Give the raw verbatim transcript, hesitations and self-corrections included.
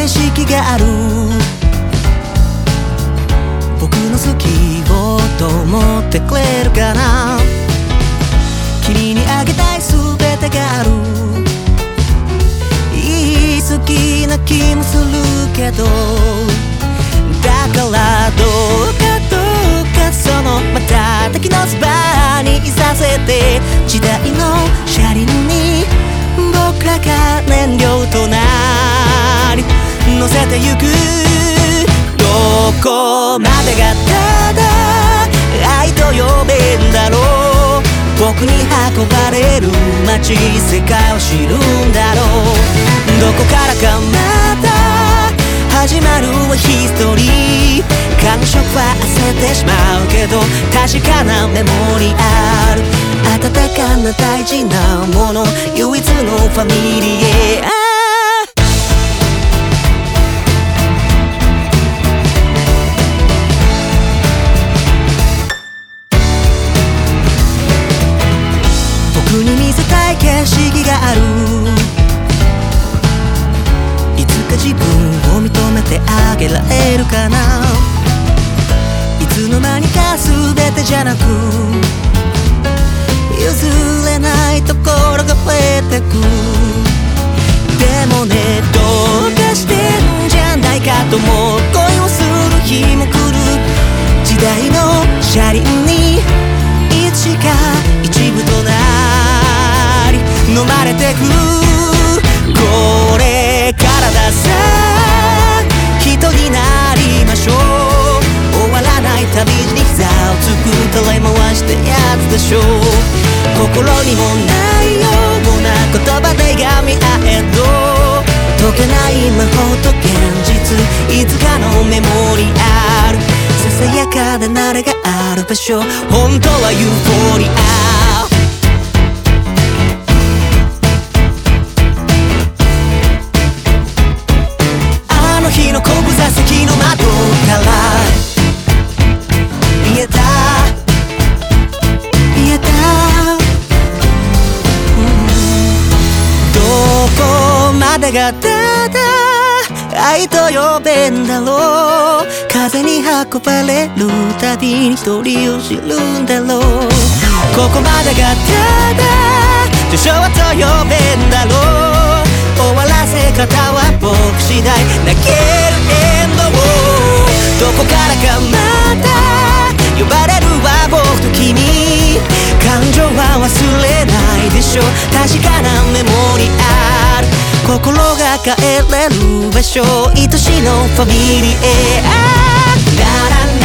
景色がある。僕の好きをと思ってくれるかな。君にあげたい全てがある。言い過ぎな気もするけど、だからどうかどうかその瞬きのそばにいさせて、時代の車輪に僕らが燃料となり乗せてゆく。どこまでがただ愛と呼べんだろう。僕に運ばれる街世界を知るんだろう。どこからかまた始まるはヒストリー。感触は焦ってしまうけど確かなメモリある。温かな大事なもの唯一のファミリー。僕に見せたい景色がある。いつか自分を認めてあげられるかな。いつの間にか全てじゃなく譲れないところが増えてく。でもね、どうかしてんじゃないかとも恋をする日も来る。時代の車輪にいつしか一部となり飲まれてく。これからださ人になりましょう。終わらない旅路に膝をつく垂れ回してやつでしょう。心にもないような言葉でがみ合えど解けない魔法と現実いつかのメモリアル。ささやかな慣れがある場所本当はユーフォリア。あの日の後部座席の窓から見えた見えた、うん、どこまでがただ愛と呼べんだろう。風に運ばれるたびに一人を知るんだろう。ここまでがただ序章と呼べんだろう。終わらせ方は僕次第泣けるエンドをどこからかまた呼ばれるは僕と君。感情は忘れないでしょ確かなメモリある。心が帰れる場所愛しのファミリー。ララ